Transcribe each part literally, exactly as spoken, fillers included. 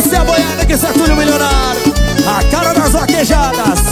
descer a boiada que isso é tudo milionário. A cara das vaquejadas.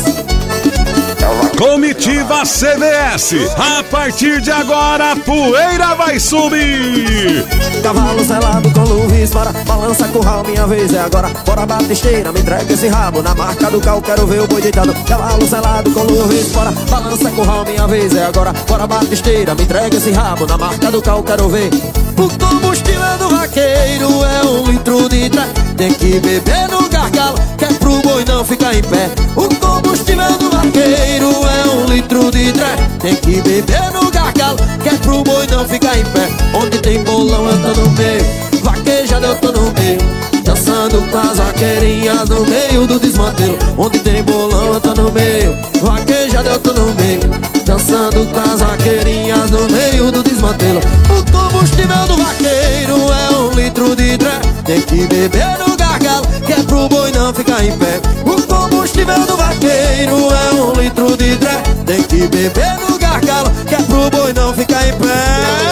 Comitiva C V S, a partir de agora a poeira vai subir. Cavalo selado com luvis para balança curral, minha vez é agora. Bora batisteira, me entrega esse rabo. Na marca do cal, quero ver o boi deitado. Cavalo selado com luvis para balança curral, minha vez é agora. Bora batisteira, me entrega esse rabo. Na marca do cal, quero ver. O combustível do vaqueiro é um litro de tré. Tem que beber no gargalo, que é pro boi não ficar em pé. O combustível do vaqueiro é um litro de tré. Tem que beber no gargalo, que é pro boi não ficar em pé. Onde tem bolão eu tô no meio, vaquejada eu tô no meio, dançando com as vaqueirinhas no meio do desmantelo. Onde tem bolão eu tô no meio, vaquejada eu tô no meio, dançando com as vaqueirinhas no meio do desmantelo. O combustível do vaqueiro é um litro de tré. Tem que beber no gargalo, que é pro boi não ficar em pé. O combustível do vaqueiro é um litro de tré. Tem que beber no gargalo, que é pro boi não ficar em pé.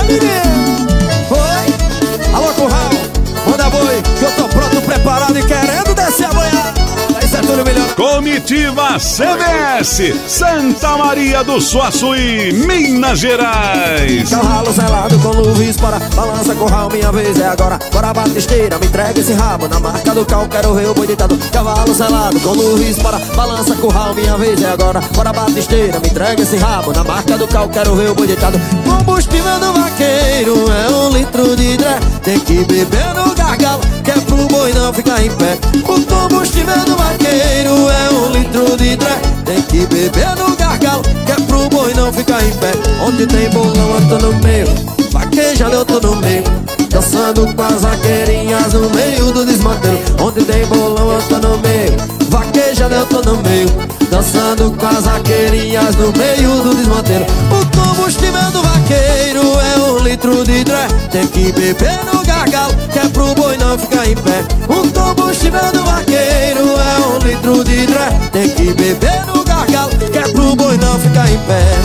Oi, alô curral, manda boi, que eu tô pronto, preparado e querendo descer a boiada. Isso é tudo melhor. Comitiva C V S, Santa Maria do Suaçuí, Minas Gerais. Cavalo selado com luvis para balança curral, minha vez é agora. Bora batisteira, me entrega esse rabo. Na marca do cal, quero ver o boi deitado. Cavalo selado com luvis para balança curral, minha vez é agora. Bora batisteira, me entrega esse rabo. Na marca do cal, quero ver o boi deitado. Combustível do vaqueiro é um litro de tré. Tem que beber no gargalo, que é pro boi não ficar em pé. O combustível do vaqueiro é um litro de tré. Tem que beber no gargalo, que é pro boi não ficar em pé. Onde tem bolão eu tô no meio, vaquejando eu tô no meio, dançando com as vaqueirinhas no meio do desmantelo. Onde tem bolão eu tô no meio, vaquejando eu tô no meio, dançando com as vaqueirinhas no meio do desmantelo. O combustível do vaqueiro é um litro de tré. Tem que beber no gargalo, que é pro boi não ficar em pé. O combustível do vaqueiro é um litro de tré. Tem que beber no gargalo, que é pro boi não ficar em pé.